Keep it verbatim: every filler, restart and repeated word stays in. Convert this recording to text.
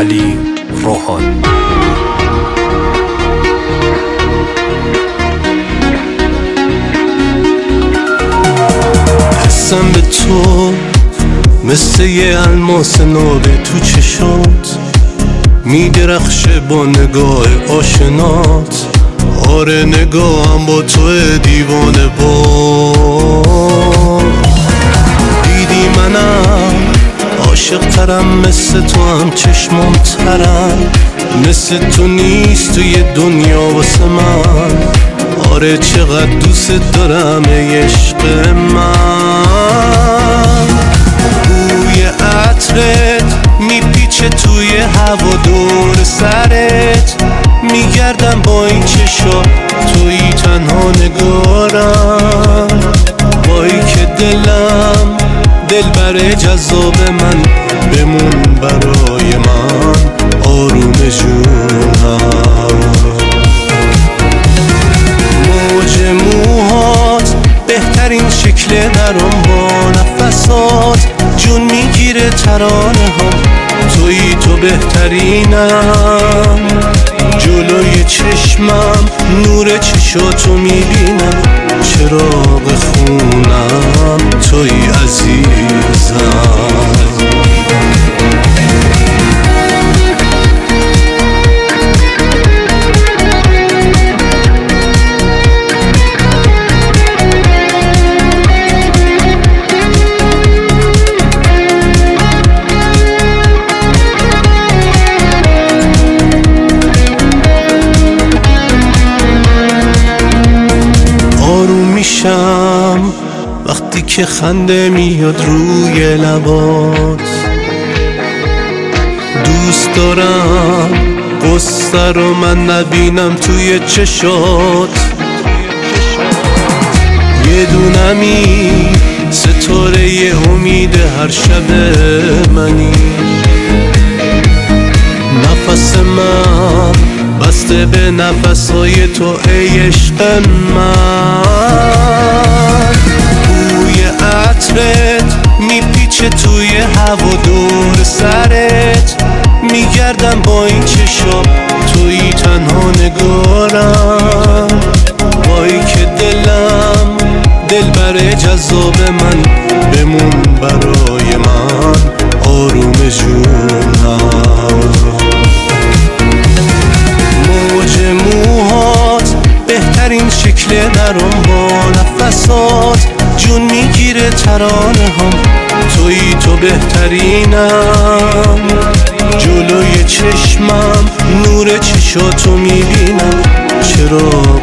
علی روحانی. حسم به تو مثل یه الماس نابه تو چشات میدرخشه با نگاه آشنات. آره نگاهم با تو دیوانه با دیدی منم عاشق ترم، مثل تو هم چشمام ترم، مثل تو نیست توی دنیا واسه من. آره چقدر دوست دارم ای عشق من. بوی عطرت میپیچه توی هوا دور سرت، میگردم با این چشا توی تنها نگارم. بایی که دلم دل بر جذاب من، بمون برای من آروم جونم. موج موهات بهترین شکل درم با نفسات، جون میگیره ترانه ها توی تو بهترینم. جلوی چشمم نور چشاتو میبینم، چراغ خونم توی عزیزم. میشم وقتی که خنده میاد روی لبات. دوست دارم قصه رو من نبینم توی چشات. یه دونمی ستاره ی امید هر شب منی. نفس من بسته به نفسهای تو ای عشق من. بوی عطرت میپیچه توی هوا دور سرت، میگردم با این چشا توی تنها نگارم. بایی که دلم دل بر جذاب من، بمون برای من آروم جونم. موج موهات بهترین شکل درم با نفسات، جون میگیره ترانه هم توی تو بهترینم. جلوی چشمم نور چشاتو میبینم، چرا